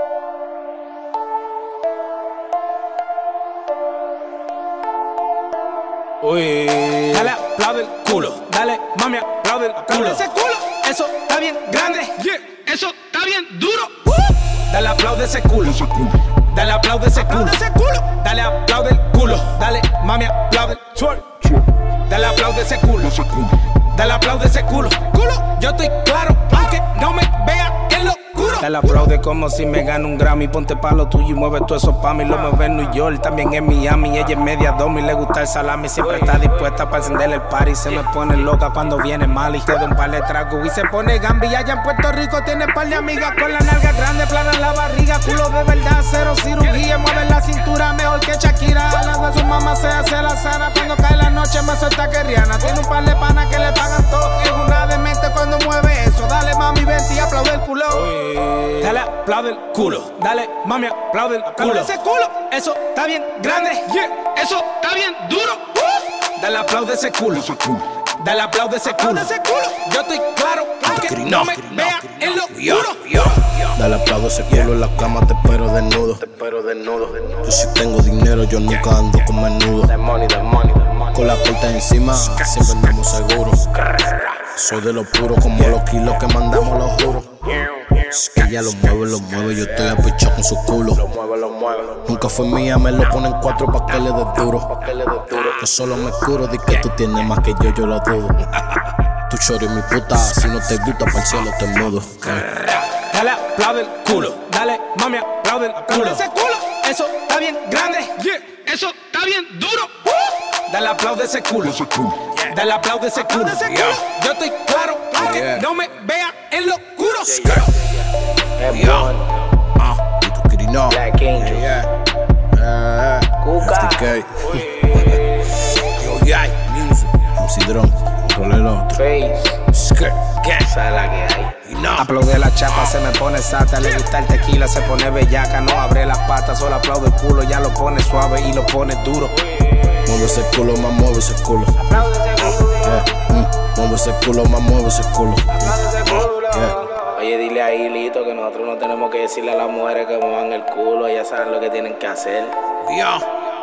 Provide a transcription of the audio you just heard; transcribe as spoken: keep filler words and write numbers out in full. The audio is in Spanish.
Uy, dale, aplaude el culo. Dale, mami, aplaude el culo. Ese culo, eso está bien grande. Yeah, eso está bien duro. Uh. Dale, aplaude ese culo. Dale, aplaude ese culo. Dale, aplaude el culo. Dale, mami, aplaude el twerk. Dale, aplaude ese culo. Dale, aplaude ese culo. Culo, yo estoy claro, aunque no me vea en lo oscuro. Dale, aplaude como si me gano un Grammy. Ponte pa' lo tuyo y mueve todo eso pa' mí. Lo mueve en New York, también en Miami. Ella es media domi, le gusta el salami. Siempre está dispuesta para encender el party. Se me pone loca cuando viene Mali. Te da un par de tragos y se pone Gambi. Allá en Puerto Rico tiene par de amigas con la nalga grande, plana en la barriga. Culo de verdad, cero cirugía. Mueve la cintura mejor que Shakira. Hablando de su mamá se hace la sana. Cuando cae la noche me suelta que Rihanna. Tiene un par de panas que le pagan todo. Es una demente cuando mueve eso. Dale mami, vente y aplaude el culo. Uy. Dale, aplaude el culo. Dale, mami, aplaude el culo. Ese culo, eso está bien grande. Yeah, eso está bien duro. Uh. Dale, aplaude ese culo. Dale, aplaude ese culo. Yo estoy claro, aunque no me vea en lo oscuro. Dale, aplaude ese culo en la cama, te espero desnudo. Te espero desnudo. Yo si tengo dinero, yo nunca ando con menudo. Con la puerta encima, siempre andamos seguros. Soy de lo puro, como los kilos que mandamos, lo juro. Es que ella lo mueve, lo mueve, yo estoy apichado con su culo. Nunca fue mía, me lo ponen cuatro pa' que le dé duro. Yo solo me curo, di que tú tienes más que yo, yo lo dudo. Tu chori mi puta, si no te gusta, pa' el cielo te mudo. Dale, aplaude el culo. Dale, mami, aplaude el culo. Ese culo, eso está bien grande. Yeah, eso está bien duro. Uh. Dale, aplaude ese culo. Dale, aplaude ese culo. Yo estoy claro, aunque yeah. no me vea en lo oscuro. Yo, uh, y tu querino. Black Angel. Yeah, yeah. Cuca. F T K. Yo, yeah, music. M C Drum, control el otro. Face. Skirt, gang. ¿Sabes la que hay? Aplaude la chapa, se me pone sata. Le gusta el tequila, se pone bellaca. No abre las patas, solo aplaude el culo. Ya lo pone suave y lo pone duro. Mueve ese culo, más mueve ese culo. Aplaude ese culo. Yeah, mm. Mueve ese culo, más mueve ese culo. Aplaude ese culo. Yeah. Oye, dile ahí, Lito, que nosotros no tenemos que decirle a las mujeres que muevan el culo. Ellas saben lo que tienen que hacer. Yeah.